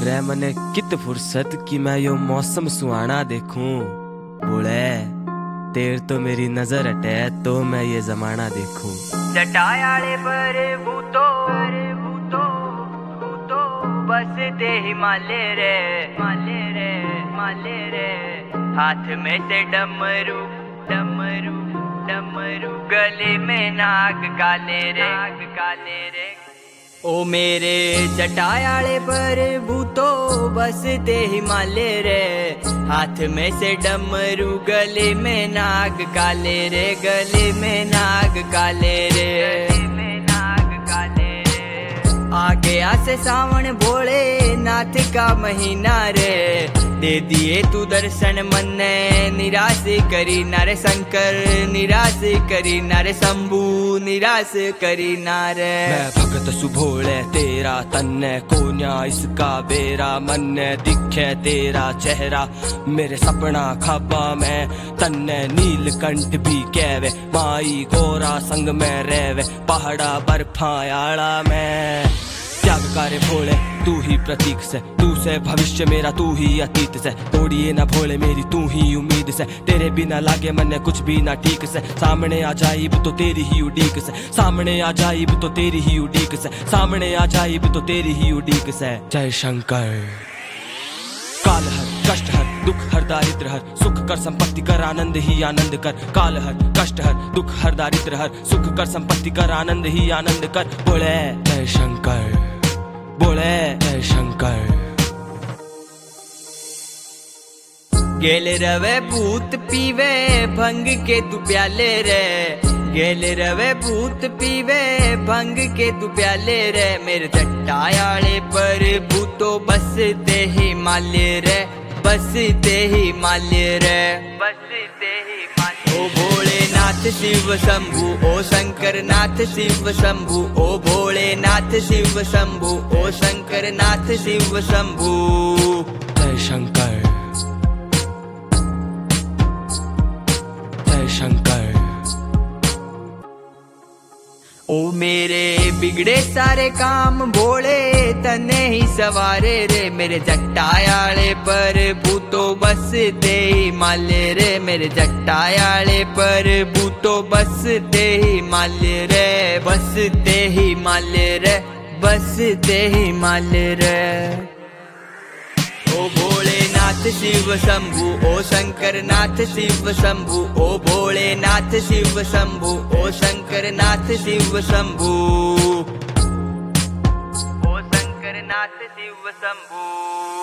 रे मने कित फुर्सत कि मैं यो मौसम सुहाना देखूं। बोले तेर तो मेरी नजर हटे तो मैं ये जमाना देखूं। जटायाले पर भूतो बस ते हिमालय रे हाथ में से डमरू गले में नाग काले रे ओ मेरे जटायाले पर भूतो बस ते हिमालय रे हाथ में से डमरू गले में नाग काले रे आगे आसे सावन भोले नाथ का महीना रे दे दिए तू दर्शन मन निराश करी नारे शंकर निराश करी नारे शंभू निराश करी नारे। मैं भगत सुभोले तेरा तन्ने कोन्या इसका बेरा मन दिखे तेरा चेहरा मेरे सपना खाबा में तन्ने नीलकंठ भी कहवे माई गोरा संग में रहवे पहाड़ा बर्फायाला में त्याग करे भोले तू ही प्रतीक से तू से भविष्य मेरा तू ही अतीत से तोड़िए ना भोले मेरी तू ही उम्मीद से तेरे बिना लागे मन कुछ भी ना ठीक से सामने आ जाइब तो तेरी ही उड़ीक से सामने आ जाइब तो तेरी ही उड़ीक से सामने आ जाइब तो तेरी ही उड़ीक से। जय शंकर। काल हर कष्ट हर दुख हर दारिद्र हर सुख कर संपत्ति कर आनंद ही आनंद कर काल हर कष्ट हर दुख हर दारिद्र हर सुख कर संपत्ति कर आनंद ही आनंद कर। बोले जय शंकर बोले जय शंकर। गेल रवे भूत पीवे भंग के तू प्याले रे गेल रवे भूत पीवे भंग के तू प्याले रे मेरे जटायाले पर भूतो बसते ही माल्य रे बसते ही माल्य रे ओ भोलेनाथ शिव शंभु ओ शंकर नाथ शिव शंभु ओ भोलेनाथ शिव शंभु ओ शंकर नाथ शिव शंभु। जय शंकर जय शंकर। ओ मेरे बिगड़े सारे काम भोले तने ही सवारे रे मेरे जटायाले पर भूतो बसते ही माल्य रे मेरे जटायाले पर भूतो बसते ही माल्य रे बसते ही माल्य रे ओ भोलेनाथ शिव शंभु ओ शंकर नाथ शिव शंभु ओ भोलेनाथ शिव शंभु ओ शंकर नाथ शिव शंभु ओ शंकर नाथ शिव शंभु।